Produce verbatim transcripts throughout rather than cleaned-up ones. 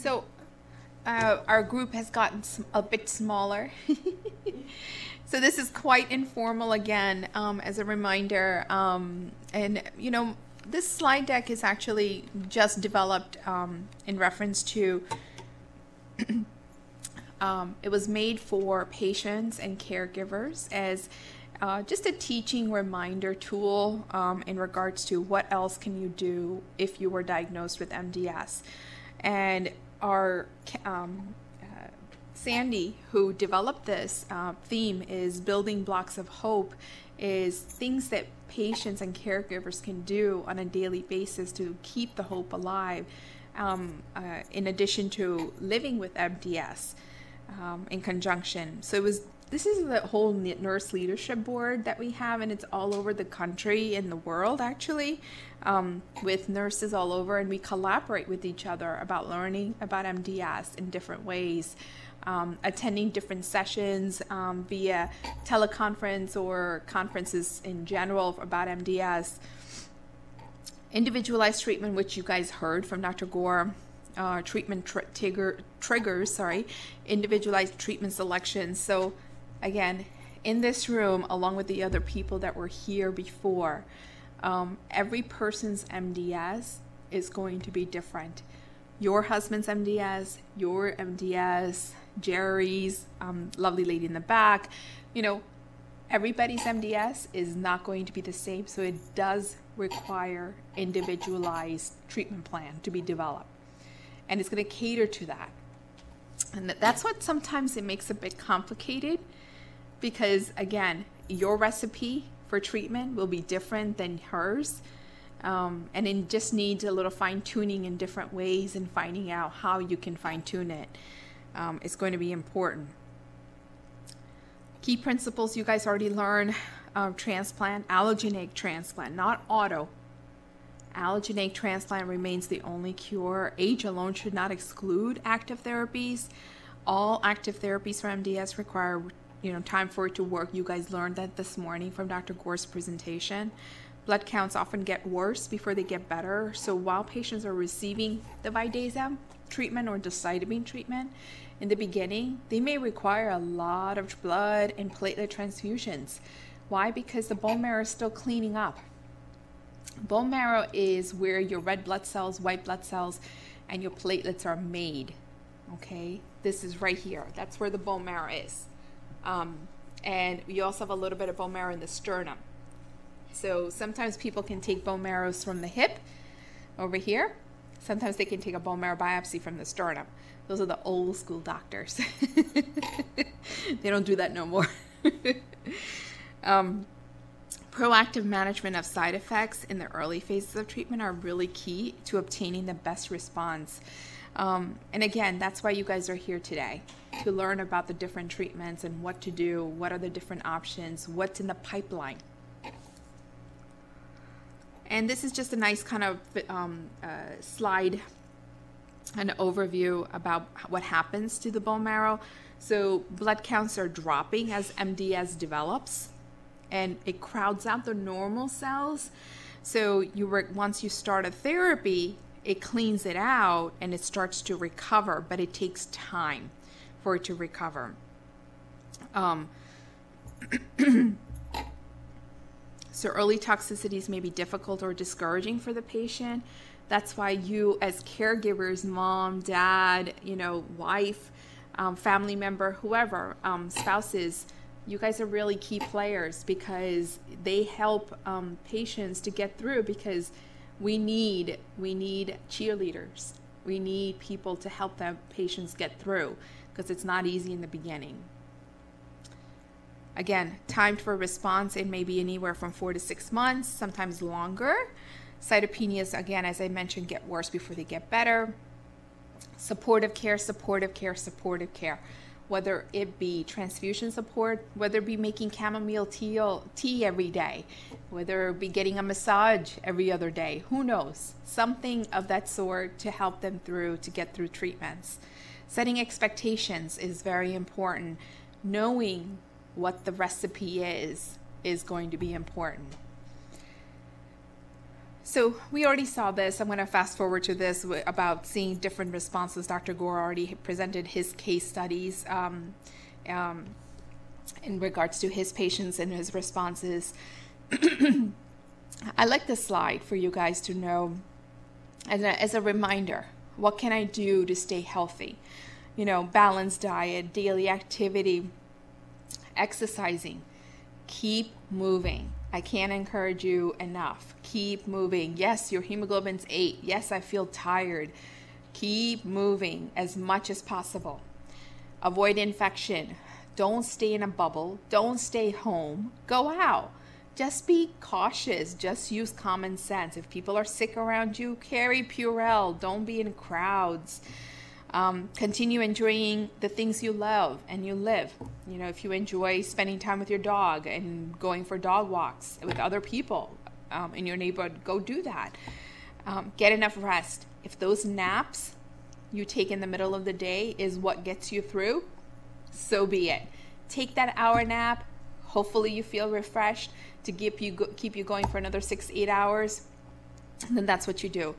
So uh, our group has gotten a bit smaller. So this is quite informal again, um, as a reminder. Um, and, you know, this slide deck is actually just developed um, in reference to, um, it was made for patients and caregivers as uh, just a teaching reminder tool um, in regards to what else can you do if you were diagnosed with M D S. And our um, uh, Sandy, who developed this uh, theme, is building blocks of hope, is things that patients and caregivers can do on a daily basis to keep the hope alive, um, uh, in addition to living with M D S um, in conjunction. So it was this is the whole nurse leadership board that we have, and it's all over the country and the world, actually, um, with nurses all over, and we collaborate with each other about learning about M D S in different ways, um, attending different sessions um, via teleconference or conferences in general about M D S, individualized treatment, which you guys heard from Doctor Gore, uh, treatment tr- trigger, triggers, sorry, individualized treatment selections. So again, in this room, along with the other people that were here before, um, every person's M D S is going to be different. Your husband's M D S, your M D S, Jerry's, um, lovely lady in the back, you know, everybody's M D S is not going to be the same. So it does require individualized treatment plan to be developed. And it's going to cater to that. And that's what sometimes it makes a bit complicated, because again, your recipe for treatment will be different than hers. Um, and it just needs a little fine tuning in different ways, and finding out how you can fine tune it um, is going to be important. Key principles you guys already learned: uh, transplant, allogeneic transplant, not auto. Allogeneic transplant remains the only cure. Age alone should not exclude active therapies. All active therapies for M D S require, you know, time for it to work. You guys learned that this morning from Doctor Gore's presentation. Blood counts often get worse before they get better. So while patients are receiving the Vidasa treatment or decitabine treatment in the beginning, they may require a lot of blood and platelet transfusions. Why? Because the bone marrow is still cleaning up. Bone marrow is where your red blood cells, white blood cells, and your platelets are made. Okay, this is right here. That's where the bone marrow is. Um, and you also have a little bit of bone marrow in the sternum. So sometimes people can take bone marrows from the hip over here. Sometimes they can take a bone marrow biopsy from the sternum. Those are the old school doctors. They don't do that no more. um, proactive management of side effects in the early phases of treatment are really key to obtaining the best response. Um, and again, that's why you guys are here today, to learn about the different treatments and what to do, what are the different options, what's in the pipeline. And this is just a nice kind of um, uh, slide, an overview about what happens to the bone marrow. So blood counts are dropping as M D S develops, and it crowds out the normal cells. So you re- once you start a therapy, it cleans it out and it starts to recover, but it takes time for it to recover. Um, so early toxicities may be difficult or discouraging for the patient. That's why you as caregivers, mom, dad, you know, wife, um, family member, whoever, um, spouses, you guys are really key players, because they help um, patients to get through, because we need we need cheerleaders. We need people to help the patients get through, because it's not easy in the beginning. Again, time for response, it may be anywhere from four to six months, sometimes longer. Cytopenias, again, as I mentioned, get worse before they get better. Supportive care, supportive care, supportive care. Whether it be transfusion support, whether it be making chamomile tea, tea every day, whether it be getting a massage every other day, who knows? Something of that sort to help them through, to get through treatments. Setting expectations is very important. Knowing what the recipe is, is going to be important. So we already saw this. I'm going to fast forward to this about seeing different responses. Doctor Gore already presented his case studies um, um, in regards to his patients and his responses. I like this slide for you guys to know as a, as a reminder. What can I do to stay healthy? You know, balanced diet, daily activity, exercising. Keep moving. I can't encourage you enough. Keep moving. Yes, your hemoglobin's eight. Yes, I feel tired. Keep moving as much as possible. Avoid infection. Don't stay in a bubble. Don't stay home. Go out. Just be cautious. Just use common sense. If people are sick around you, carry Purell. Don't be in crowds. Um, continue enjoying the things you love and you live. You know, if you enjoy spending time with your dog and going for dog walks with other people um, in your neighborhood, go do that. Um, get enough rest. If those naps you take in the middle of the day is what gets you through, so be it. Take that hour nap. Hopefully you feel refreshed to keep you go- keep you going for another six, eight hours. And then that's what you do.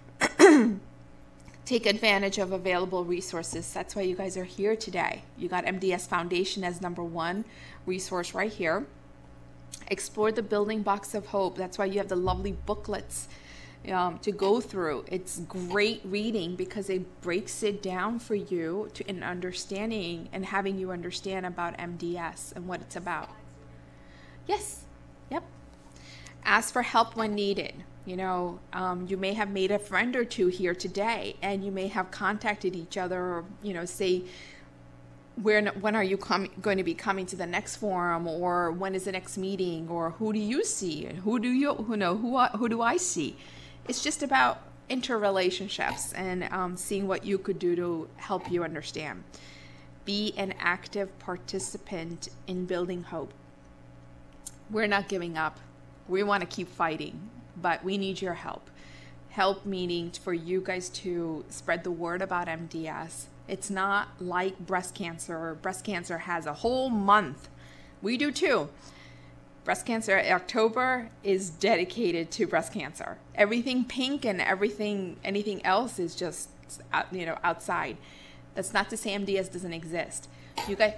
Take advantage of available resources. That's why you guys are here today. You got M D S Foundation as number one resource right here. Explore the building blocks of hope. That's why you have the lovely booklets um, to go through. It's great reading because it breaks it down for you to an understanding and having you understand about M D S and what it's about. Yes. Yep. Ask for help when needed. You know, um, you may have made a friend or two here today, and you may have contacted each other, or, you know, say, when, when are you com- going to be coming to the next forum, or when is the next meeting, or who do you see, and who do you, who know, who, who do I see? It's just about interrelationships and um, seeing what you could do to help you understand. Be an active participant in building hope. We're not giving up. We want to keep fighting. But we need your help. Help meaning for you guys to spread the word about M D S. It's not like breast cancer. Breast cancer has a whole month. We do too. Breast cancer October is dedicated to breast cancer. Everything pink and everything, anything else is just, you know, outside. That's not to say M D S doesn't exist. You guys.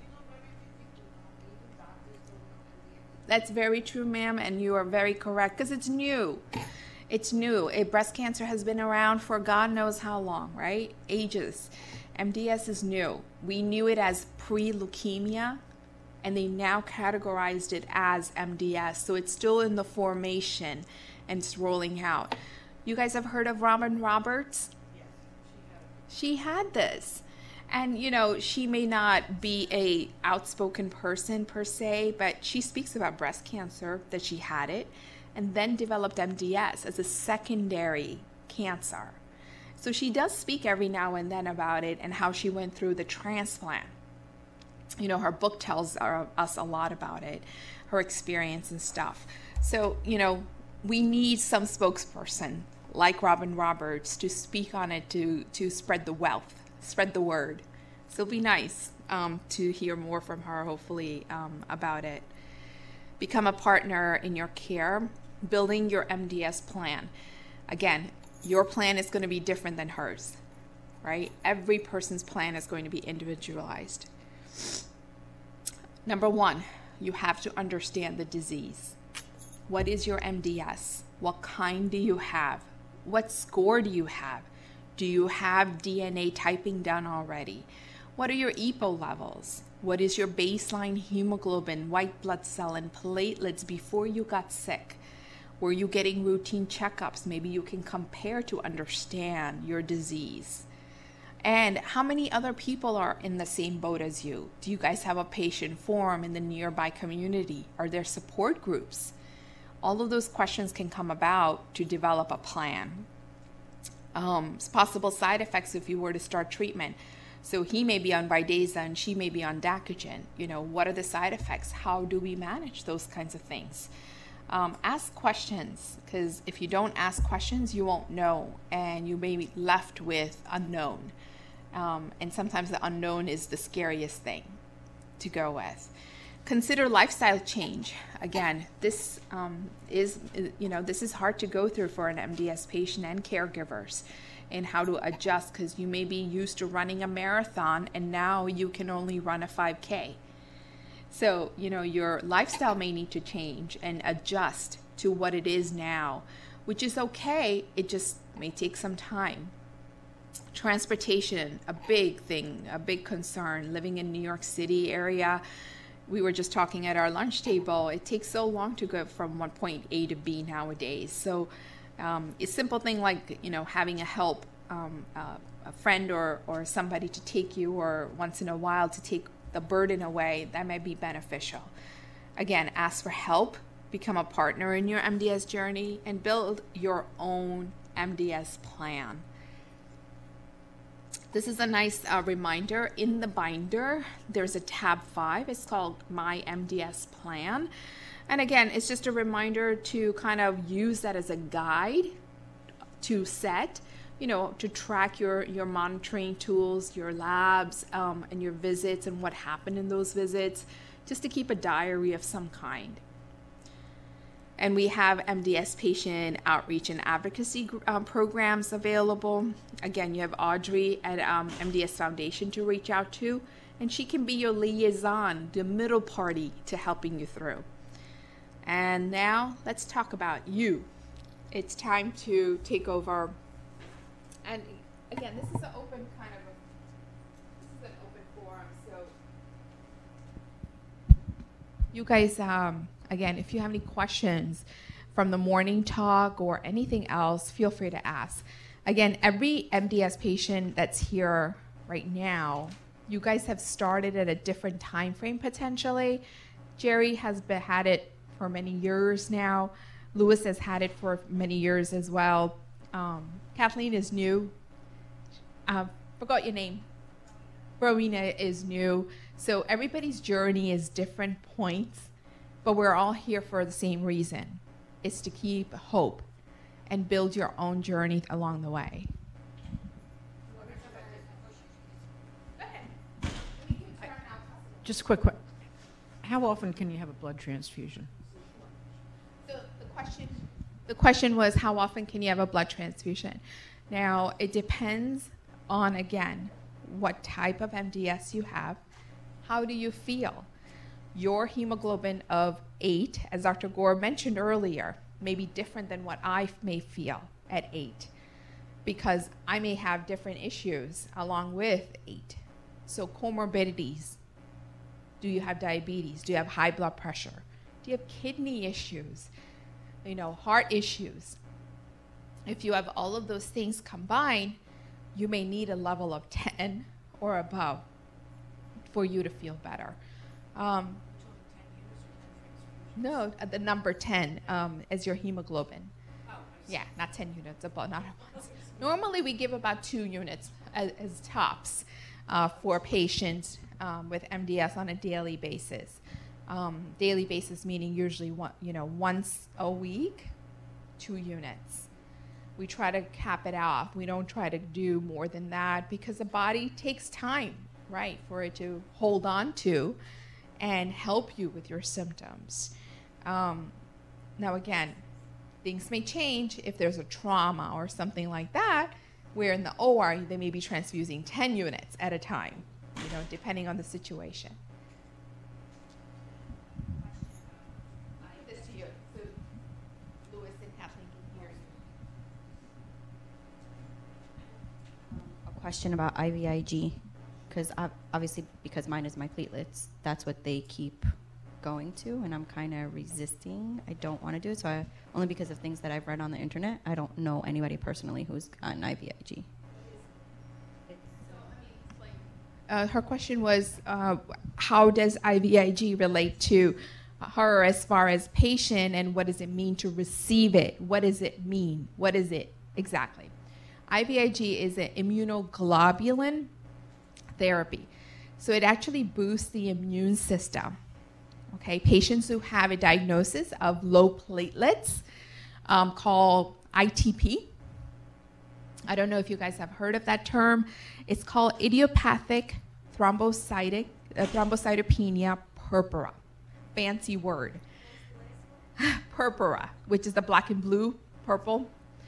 That's very true, ma'am, and you are very correct because it's new. It's new. A breast cancer has been around for God knows how long, right? Ages. M D S is new. We knew it as pre-leukemia, and they now categorized it as M D S. So it's still in the formation and it's rolling out. You guys have heard of Robin Roberts? Yes, she had. She had this. And, you know, she may not be a outspoken person per se, but she speaks about breast cancer, that she had it, and then developed M D S as a secondary cancer. So she does speak every now and then about it and how she went through the transplant. You know, her book tells our, us a lot about it, her experience and stuff. So, you know, we need some spokesperson like Robin Roberts to speak on it, to, to spread the wealth. Spread the word. So it'll be nice um, to hear more from her, hopefully, um, about it. Become a partner in your care, building your M D S plan. Again, your plan is going to be different than hers, right? Every person's plan is going to be individualized. Number one, you have to understand the disease. What is your M D S? What kind do you have? What score do you have? Do you have D N A typing done already? What are your E P O levels? What is your baseline hemoglobin, white blood cell, and platelets before you got sick? Were you getting routine checkups? Maybe you can compare to understand your disease. And how many other people are in the same boat as you? Do you guys have a patient forum in the nearby community? Are there support groups? All of those questions can come about to develop a plan. Um, possible side effects if you were to start treatment. So he may be on Vidasa and she may be on Dacogen. You know, what are the side effects? How do we manage those kinds of things? Um, ask questions, because if you don't ask questions, you won't know, and you may be left with unknown. Um, and sometimes the unknown is the scariest thing to go with. Consider lifestyle change. Again, this um, is, you know, this is hard to go through for an M D S patient and caregivers, and how to adjust, because you may be used to running a marathon and now you can only run a five K. So, you know, your lifestyle may need to change and adjust to what it is now, which is okay. It just may take some time. Transportation, a big thing, a big concern. Living in New York City area, we were just talking at our lunch table, it takes so long to go from one point A to B nowadays. So um, a simple thing like, you know, having a help, um, uh, a friend or, or somebody to take you, or once in a while to take the burden away, that might be beneficial. Again, ask for help, become a partner in your M D S journey, and build your own M D S plan. This is a nice uh, reminder. In the binder, there's a tab five. It's called My M D S Plan. And again, it's just a reminder to kind of use that as a guide to set, you know, to track your, your monitoring tools, your labs, um, and your visits and what happened in those visits, just to keep a diary of some kind. And we have M D S patient outreach and advocacy um, programs available. Again, you have Audrey at um, M D S Foundation to reach out to, and she can be your liaison, the middle party to helping you through. And now let's talk about you. It's time to take over. And again, this is an open kind of, a, this is an open forum, so you guys, um, again, if you have any questions from the morning talk or anything else, feel free to ask. Again, every M D S patient that's here right now, you guys have started at a different time frame potentially. Jerry has been, had it for many years now. Lewis has had it for many years as well. Um, Kathleen is new. Uh, forgot your name. Rowena is new. So everybody's journey is different points. But we're all here for the same reason. It's to keep hope and build your own journey along the way. Just a quick question. How often can you have a blood transfusion? So the question, the question was, how often can you have a blood transfusion? Now, it depends on, again, what type of M D S you have. How do you feel? Your hemoglobin of eight, as Doctor Gore mentioned earlier, may be different than what I may feel at eight, because I may have different issues along with eight. So comorbidities. Do you have diabetes? Do you have high blood pressure? Do you have kidney issues? You know, heart issues? If you have all of those things combined, you may need a level of ten or above for you to feel better. Um, no, the number ten um, is your hemoglobin. Oh, yeah, not ten units, about not at once. Normally, we give about two units as, as tops uh, for patients um, with M D S on a daily basis. Um, daily basis meaning usually one, you know, once a week, two units. We try to cap it off. We don't try to do more than that because the body takes time, right, for it to hold on to and help you with your symptoms. Um, now again, things may change if there's a trauma or something like that, where in the O R they may be transfusing ten units at a time, you know, depending on the situation. This to you, so Lewis and Kathleen can hear you. A question about I V I G. Because obviously, because mine is my platelets, that's what they keep going to, and I'm kind of resisting. I don't want to do it, so I, only because of things that I've read on the internet. I don't know anybody personally who's gotten I V I G. Uh, her question was, uh, how does I V I G relate to her as far as patient, and what does it mean to receive it? What does it mean? What is it exactly? I V I G is an immunoglobulin therapy. So it actually boosts the immune system. Okay, patients who have a diagnosis of low platelets, um, called I T P. I don't know if you guys have heard of that term. It's called idiopathic thrombocytic, uh, thrombocytopenia purpura. fancy word. Purpura, which is the black and blue purple.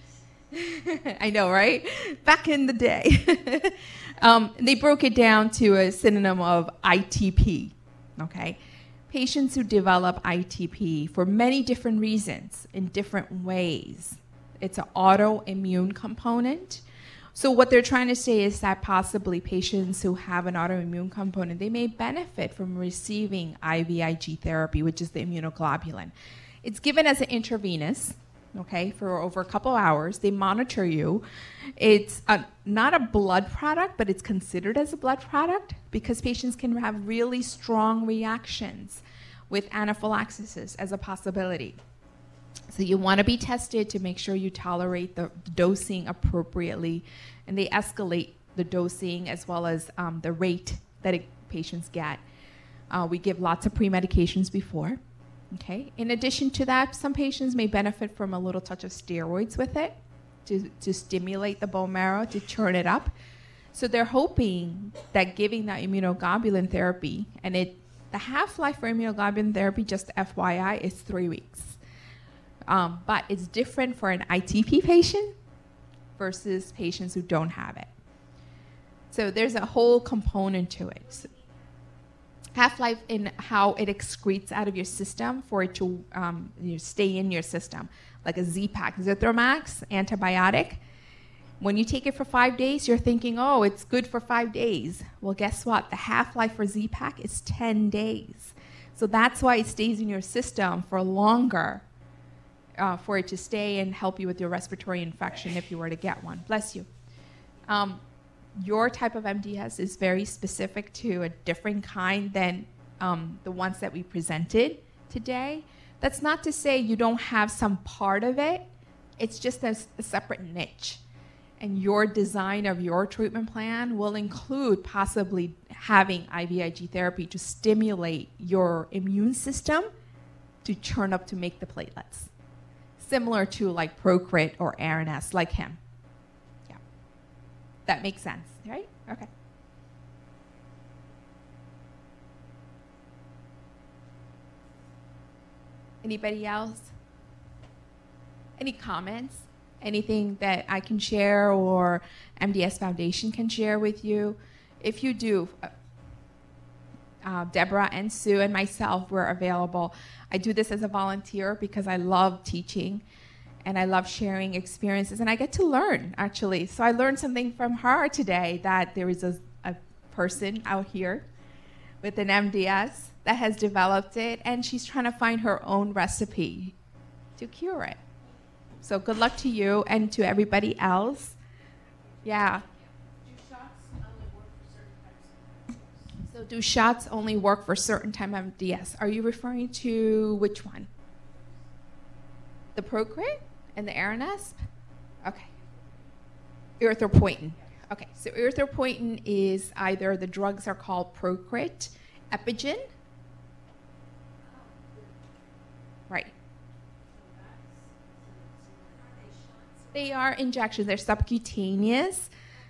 I know, right? Back in the day. um, they broke it down to a synonym of I T P, okay? Patients who develop I T P for many different reasons, in different ways. It's an autoimmune component. So what they're trying to say is that possibly patients who have an autoimmune component, they may benefit from receiving I V I G therapy, which is the immunoglobulin. It's given as an intravenous, okay, for over a couple hours. They monitor you. It's a, not a blood product, but it's considered as a blood product because patients can have really strong reactions with anaphylaxis as a possibility. So you want to be tested to make sure you tolerate the dosing appropriately, and they escalate the dosing as well as um, the rate that it, patients get. Uh, we give lots of pre-medications before. Okay. In addition to that, some patients may benefit from a little touch of steroids with it to, to stimulate the bone marrow, to churn it up. So they're hoping that giving that immunoglobulin therapy, and it the half-life for immunoglobulin therapy, just F Y I, is three weeks. Um, but it's different for an I T P patient versus patients who don't have it. So there's a whole component to it. So half-life in how it excretes out of your system for it to um, you know, stay in your system, like a Z-Pak, Zithromax antibiotic. When you take it for five days, you're thinking, oh, it's good for five days. Well, guess what? The half-life for Z-Pak is ten days. So that's why it stays in your system for longer, uh, for it to stay and help you with your respiratory infection if you were to get one. Bless you. Um, Your type of M D S is very specific to a different kind than um, the ones that we presented today. That's not to say you don't have some part of it. It's just a, a separate niche. And your design of your treatment plan will include possibly having I V I G therapy to stimulate your immune system to churn up to make the platelets. Similar to like Procrit or Aranesp, like him. That makes sense, right? Okay. Anybody else? Any comments? Anything that I can share or M D S Foundation can share with you? If you do, uh, Deborah and Sue and myself, we're available. I do this as a volunteer because I love teaching. And I love sharing experiences, and I get to learn, actually. So I learned something from her today, that there is a, a person out here with an M D S that has developed it, and she's trying to find her own recipe to cure it. So good luck to you and to everybody else. Yeah. So do shots only work for certain type of M D S? Are you referring to which one? The Procrit? And the Aranesp? Okay. Erythropoietin. Okay, so erythropoietin is either the drugs are called Procrit, Epigen. Right. They are injections. They're subcutaneous.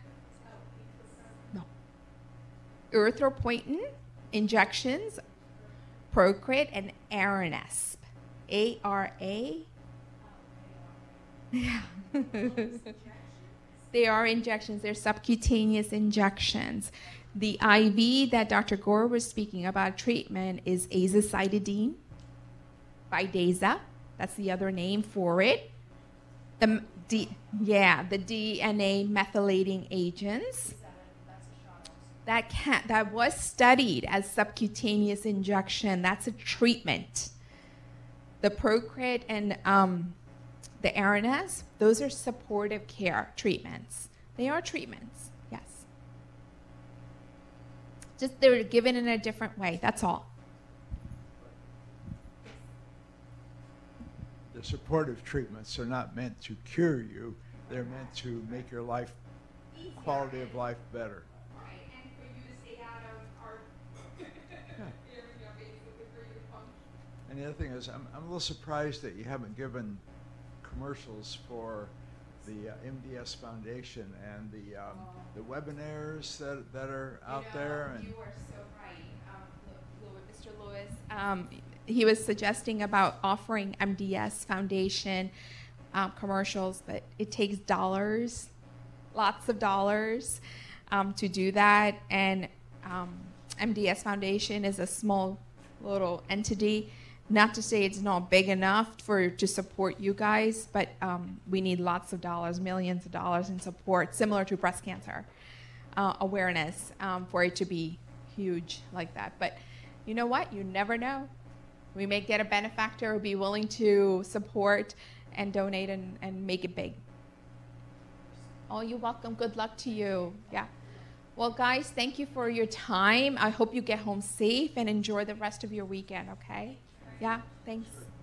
No. Erythropoietin, injections, Procrit, and Aranesp. A R A. Yeah. They are injections. They're subcutaneous injections. The I V that Doctor Gore was speaking about treatment is azacitidine, Vidasa. That's the other name for it. The D, yeah, the D N A methylating agents. That can that was studied as subcutaneous injection. That's a treatment. The Procrit and um, the Aranesp, those are supportive care treatments. They are treatments, yes. Just they're given in a different way, that's all. The supportive treatments are not meant to cure you. They're meant to make your life, quality of life better. Right, and for you to stay out of our area, basically, for you to function. And the other thing is, I'm, I'm a little surprised that you haven't given commercials for the uh, M D S Foundation and the um, oh. the webinars that that are out you know, there. And you are so right, um, Mister Lewis. Um, he was suggesting about offering M D S Foundation um, commercials, but it takes dollars, lots of dollars, um, to do that. And um, M D S Foundation is a small little entity. Not to say it's not big enough for to support you guys, but um, we need lots of dollars, millions of dollars in support, similar to breast cancer uh, awareness, um, for it to be huge like that. But you know what? You never know. We may get a benefactor who will be willing to support and donate and, and make it big. Oh, you're welcome. Good luck to you. Yeah. Well, guys, thank you for your time. I hope you get home safe and enjoy the rest of your weekend, okay? Yeah, thanks.